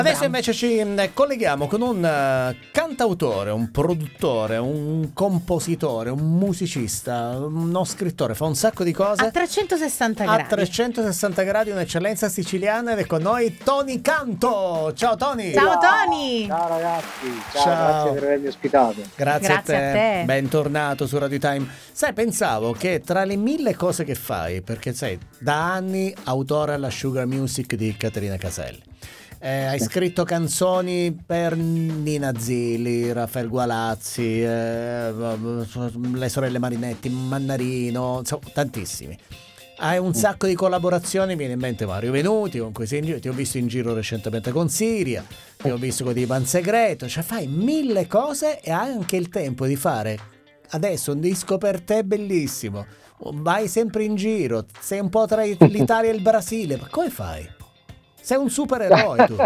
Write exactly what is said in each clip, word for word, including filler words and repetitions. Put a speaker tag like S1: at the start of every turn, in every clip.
S1: Adesso invece ci mh, colleghiamo con un uh, cantautore, un produttore, un compositore, un musicista, uno scrittore, fa un sacco di cose.
S2: A trecentosessanta
S1: A
S2: gradi.
S1: trecentosessanta gradi, un'eccellenza siciliana, ed è con noi Tony Canto. Ciao Tony!
S2: Ciao Tony!
S3: Ciao ragazzi, ciao,
S1: Ciao.
S3: grazie per avermi ospitato.
S1: Grazie,
S2: Grazie
S1: a, te.
S2: a te.
S1: Bentornato su Radio Time. Sai, pensavo che tra le mille cose che fai, perché sei da anni autore alla Sugar Music di Caterina Caselli, eh, hai scritto canzoni per Nina Zilli, Raffaele Gualazzi, eh, le sorelle Marinetti, Mannarino, insomma, tantissimi. Hai un sacco di collaborazioni, mi viene in mente Mario Venuti, con cui sei in giro, ti ho visto in giro recentemente con Siria, ti ho visto con Ivan Segreto, cioè fai mille cose e hai anche il tempo di fare adesso un disco per te bellissimo, vai sempre in giro, sei un po' tra l'Italia e il Brasile, ma come fai? Sei un supereroe tu.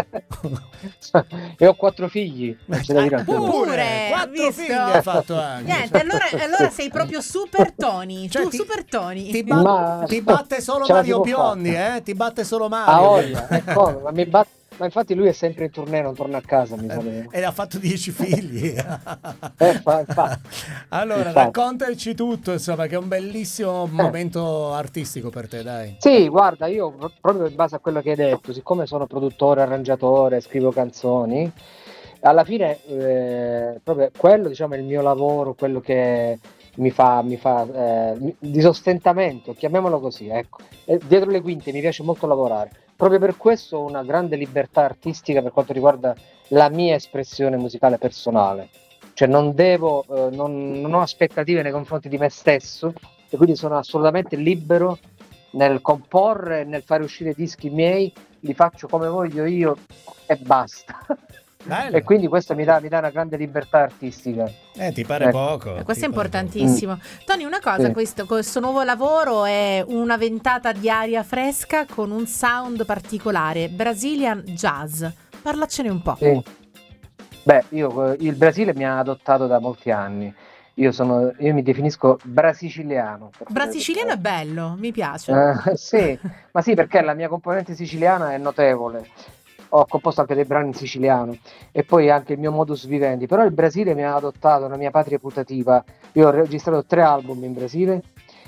S3: E ho quattro figli, non c'è da dire anche
S2: Pure,
S1: Pure, quattro
S2: visto?
S1: figli hai fatto anche.
S2: Niente, allora, allora sei proprio super Tony.
S1: Cioè,
S2: tu
S1: ti-
S2: super Tony.
S1: Ti, ba-
S3: Ma-
S1: ti batte solo
S3: ce la
S1: Mario
S3: si può
S1: Biondi,
S3: fare.
S1: eh? Ti batte solo
S3: a
S1: Mario.
S3: voglia, e come? Ma, mi bat- ma infatti lui è sempre in tournée, non torna a casa, mi sa.
S1: Eh, E ha fatto dieci figli.
S3: Eh, fa- fa-
S1: Allora,
S3: infatti.
S1: raccontaci tutto, insomma, che è un bellissimo momento artistico per te, dai.
S3: Sì, guarda, io pro- proprio in base a quello che hai detto, siccome sono produttore, arrangiatore, scrivo canzoni, alla fine eh, proprio quello, diciamo, è il mio lavoro, quello che mi fa, mi fa eh, mi- di sostentamento, chiamiamolo così, ecco. E dietro le quinte mi piace molto lavorare. Proprio per questo ho una grande libertà artistica per quanto riguarda la mia espressione musicale personale. Cioè non devo, eh, non, non ho aspettative nei confronti di me stesso e quindi sono assolutamente libero nel comporre, nel fare uscire dischi miei, li faccio come voglio io e basta.
S1: Bello.
S3: E quindi questo mi dà, mi dà una grande libertà artistica.
S1: Eh, ti pare
S3: Ecco.
S1: poco.
S2: Eh, Questo è
S1: ti pare
S2: importantissimo. Tony, una cosa,
S3: Sì.
S2: questo, questo nuovo lavoro è una ventata di aria fresca con un sound particolare, Brazilian Jazz. Parlacene un po'.
S3: Sì. Beh, io, eh, il Brasile mi ha adottato da molti anni. Io sono, io mi definisco brasiciliano. per
S2: Brasiciliano è
S3: favore.
S2: bello, mi piace.
S3: Eh, sì, ma sì, perché la mia componente siciliana è notevole. Ho composto anche dei brani in siciliano e poi anche il mio modus vivendi. Però il Brasile mi ha adottato, una mia patria putativa. Io ho registrato tre album in Brasile,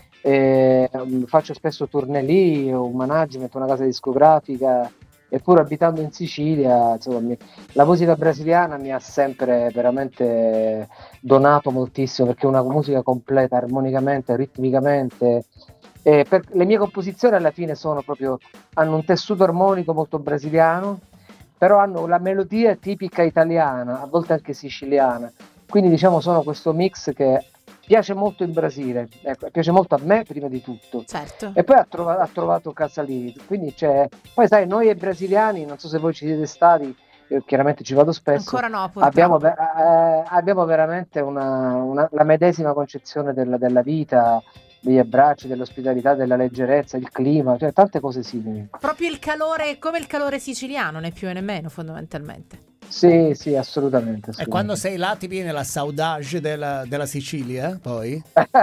S3: e, um, faccio spesso tournée lì, ho un management, una casa discografica. Eppure abitando in Sicilia, insomma, mi- la musica brasiliana mi ha sempre veramente donato moltissimo perché è una musica completa armonicamente, ritmicamente. E per- le mie composizioni alla fine sono proprio, hanno un tessuto armonico molto brasiliano, però hanno la melodia tipica italiana, a volte anche siciliana. Quindi diciamo sono questo mix che piace molto in Brasile, ecco, piace molto a me prima di tutto.
S2: Certo.
S3: E poi ha, trova- ha trovato casa lì, quindi c'è. Poi sai, noi e brasiliani, non so se voi ci siete stati, io chiaramente ci vado spesso,
S2: Ancora no, purtroppo.
S3: abbiamo, ve- eh, abbiamo veramente una, una- la medesima concezione della, della vita, degli abbracci, dell'ospitalità, della leggerezza, il clima, cioè tante cose simili.
S2: Proprio il calore, come il calore siciliano, né più né meno, fondamentalmente.
S3: Sì, sì, assolutamente.
S1: E quando
S3: assolutamente.
S1: sei là ti viene la saudade della, della Sicilia, eh, poi?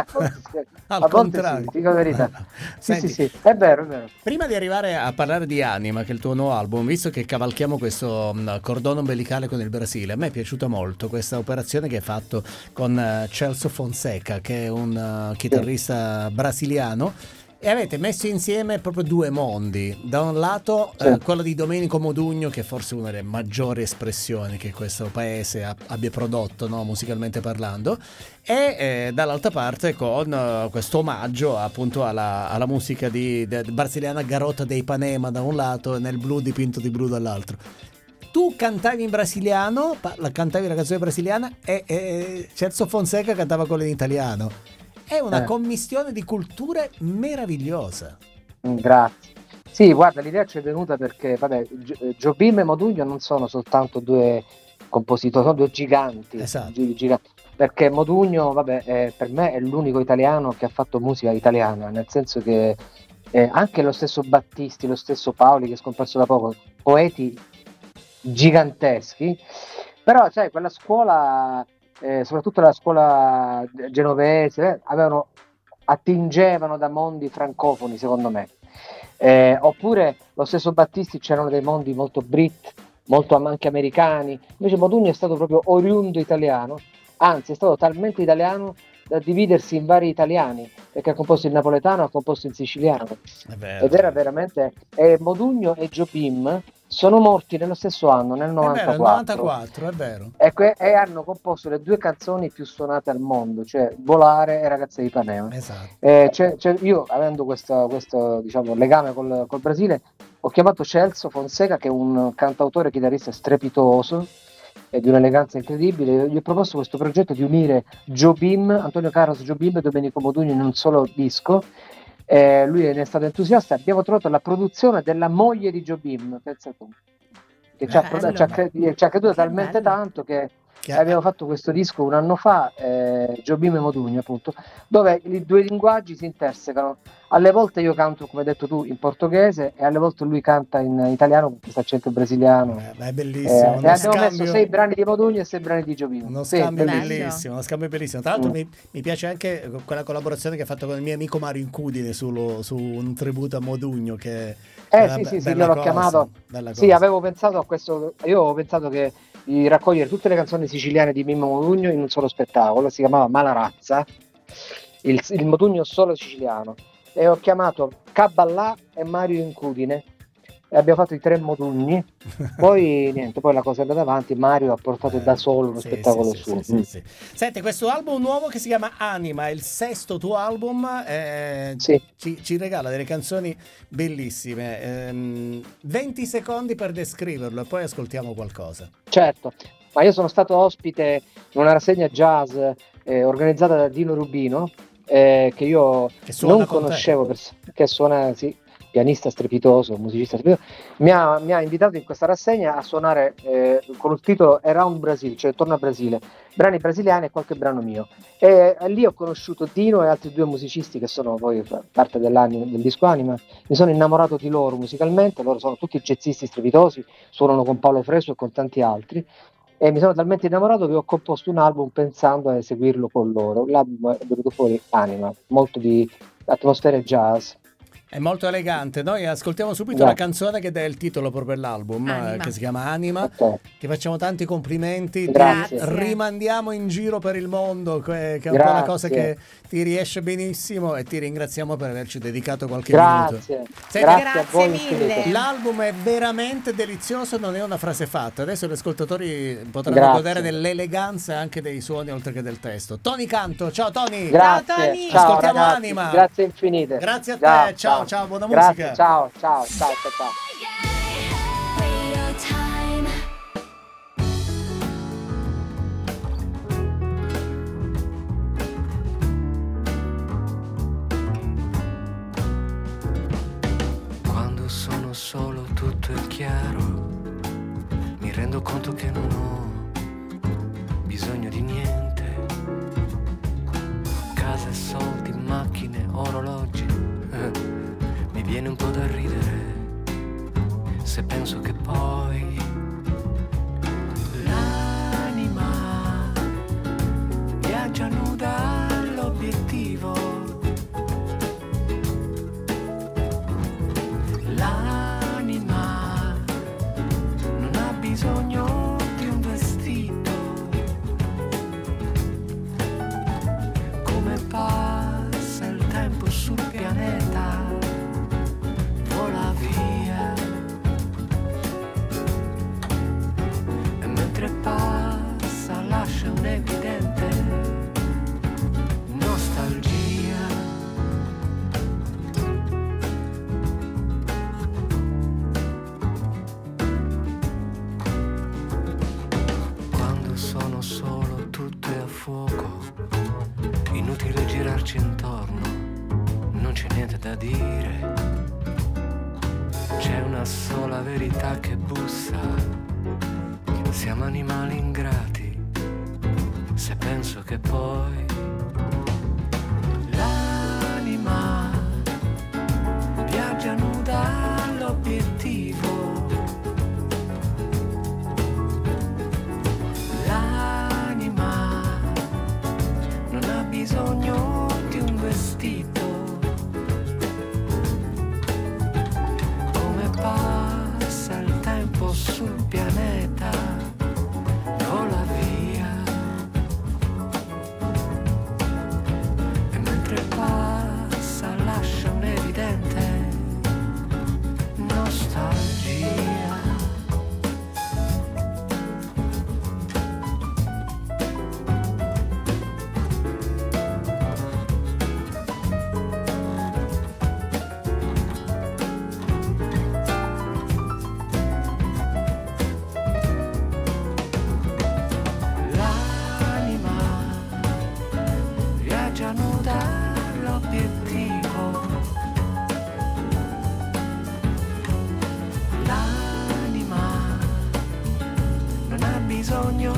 S1: Al
S3: A volte
S1: contrario.
S3: sì, dico la verità. Sì,
S1: Senti,
S3: sì, sì, è vero, è vero.
S1: prima di arrivare a parlare di Anima, che è il tuo nuovo album, visto che cavalchiamo questo mh, cordone ombelicale con il Brasile, a me è piaciuta molto questa operazione che hai fatto con eh, Celso Fonseca, che è un eh, chitarrista brasiliano, e avete messo insieme proprio due mondi. Da un lato
S3: Sì.
S1: eh, quello di Domenico Modugno, che è forse una delle maggiori espressioni che questo paese ha- abbia prodotto, no, musicalmente parlando, e eh, dall'altra parte con eh, questo omaggio appunto alla, alla musica di, de- brasiliana Garota de Ipanema da un lato e nel blu dipinto di blu dall'altro. Tu cantavi in brasiliano, pa- la- cantavi la canzone brasiliana e, e Celso Fonseca cantava quella in italiano. È una
S3: Eh.
S1: commistione di culture meravigliosa.
S3: Mm, Grazie. Sì, guarda, l'idea ci è venuta perché, vabbè, Gio- Jobim e Modugno non sono soltanto due compositori, sono due giganti.
S1: Esatto.
S3: gi- giganti. Perché Modugno, vabbè, è- per me è l'unico italiano che ha fatto musica italiana, nel senso che eh, anche lo stesso Battisti, lo stesso Paoli, che è scomparso da poco, poeti giganteschi, però sai, quella scuola, eh, soprattutto la scuola genovese, eh, avevano, attingevano da mondi francofoni, secondo me. Eh, oppure lo stesso Battisti, c'erano dei mondi molto brit, molto anche americani. Invece Modugno è stato proprio oriundo italiano, anzi è stato talmente italiano da dividersi in vari italiani, perché ha composto in napoletano, ha composto in siciliano,
S1: vero,
S3: ed era veramente, e Modugno e Jobim sono morti nello stesso anno, nel novantaquattro,
S1: è vero, novantaquattro, è vero.
S3: E, que- e hanno composto le due canzoni più suonate al mondo, cioè Volare e Ragazze di Ipanema.
S1: Esatto.
S3: Eh, c'è- c'è- io, avendo questo, questo, diciamo, legame col, col Brasile, ho chiamato Celso Fonseca, che è un cantautore chitarrista strepitoso e di un'eleganza incredibile. Gli ho proposto questo progetto di unire Jobim, Antonio Carlos Jobim e Domenico Modugno in un solo disco. Eh, lui ne è stato entusiasta. Abbiamo trovato la produzione della moglie di Jobim, pensa tu, che ci ha,
S2: Bello.
S3: ci ha cre- ci ha creduto
S2: Che
S3: talmente
S2: bello.
S3: tanto che
S1: Che
S3: abbiamo fatto questo disco un anno fa, eh, Jobim e Modugno appunto, dove i due linguaggi si intersecano. Alle volte io canto, come hai detto tu, in portoghese, e alle volte lui canta in italiano con questo accento brasiliano.
S1: Eh, ma è
S3: Eh,
S1: bellissimo.
S3: e
S1: uno
S3: abbiamo
S1: scambio-
S3: messo sei brani di Modugno e sei brani di Jobim.
S1: Uno
S3: Sì,
S1: scambio
S3: bellissimo.
S2: bello.
S1: bellissimo, uno scambio bellissimo. Tra l'altro
S3: Mm.
S1: mi, mi piace anche quella collaborazione che ha fatto con il mio amico Mario Incudine sullo- su un tributo a Modugno che
S3: Eh
S1: è
S3: sì,
S1: una
S3: sì, sì,
S1: bella
S3: io l'ho
S1: cosa,
S3: chiamato.
S1: bella
S3: Sì,
S1: cosa.
S3: avevo pensato a questo. Io avevo pensato che di raccogliere tutte le canzoni siciliane di Mimmo Modugno in un solo spettacolo. Si chiamava Malarazza, il, il Modugno solo siciliano. E ho chiamato Caballà e Mario Incudine. E abbiamo fatto i tre Modugni. Poi niente, poi la cosa è andata avanti. Mario ha portato
S1: Eh,
S3: da solo uno
S1: sì,
S3: spettacolo
S1: sì, sì,
S3: suo.
S1: sì,
S3: Mm.
S1: sì, sì. Senti, questo album nuovo che si chiama Anima, è il sesto tuo album, eh,
S3: Sì.
S1: ci, ci regala delle canzoni bellissime. Ehm, venti secondi per descriverlo e poi ascoltiamo qualcosa.
S3: Certo, ma io sono stato ospite in una rassegna jazz eh, organizzata da Dino Rubino, eh, che io
S1: Che suona
S3: non
S1: con te.
S3: conoscevo, pers- che suona, sì, pianista strepitoso, musicista strepitoso. Mi ha, mi ha invitato in questa rassegna a suonare eh, con il titolo Around Brazil, cioè Torno a Brasile, brani brasiliani e qualche brano mio. E eh, lì ho conosciuto Dino e altri due musicisti che sono poi fa- parte dell'anima, del disco Anima. Mi sono innamorato di loro musicalmente, loro sono tutti jazzisti strepitosi, suonano con Paolo Fresu e con tanti altri. E mi sono talmente innamorato che ho composto un album pensando a eseguirlo con loro. L'album è venuto fuori Anima, molto di atmosfere jazz.
S1: È molto elegante. Noi ascoltiamo subito
S3: Grazie.
S1: la canzone che dà il titolo proprio all'album,
S2: Anima.
S1: eh, che si chiama Anima.
S3: Ok.
S1: Ti facciamo tanti complimenti,
S3: Grazie.
S1: ti rimandiamo in giro per il mondo, que- che è un po' la
S3: Grazie.
S1: cosa che ti riesce benissimo, e ti ringraziamo per averci dedicato qualche minuto.
S3: Grazie,
S1: Senti,
S3: grazie a
S2: Grazie
S3: voi
S2: mille.
S3: infinite.
S1: l'album è veramente delizioso, non è una frase fatta. Adesso gli ascoltatori potranno
S3: Grazie.
S1: godere dell'eleganza anche dei suoni oltre che del testo. Tony Canto, ciao Tony!
S3: Grazie,
S2: Ciao, Tony.
S3: ciao,
S1: Ascoltiamo
S3: ragazzi,
S1: Anima.
S3: grazie infinite.
S1: Grazie a te, ciao, ciao, buona
S3: Grazie,
S1: musica.
S3: Ciao, ciao, ciao, ciao, ciao.
S4: Radio time.
S5: Quando sono solo tutto è chiaro, mi rendo conto che non ho bisogno di niente. Casa e soldi, macchine, orologi, eh, mi viene un po' da ridere se penso che poi l'anima viaggia nuda all'obiettivo. L'anima non ha bisogno di un vestito. Come passa il tempo sul pianeta, vola via. E mentre passa lascia un'evidente nostalgia. Quando sono solo tutto è a fuoco, inutile girarci intorno, non c'è niente da dire. C'è una sola verità che bussa, siamo animali ingrati, se penso che poi l'anima viaggia nuda all'obiettivo. L'anima non ha bisogno di un vestito. Come passa il tempo sul pianeta, bisogno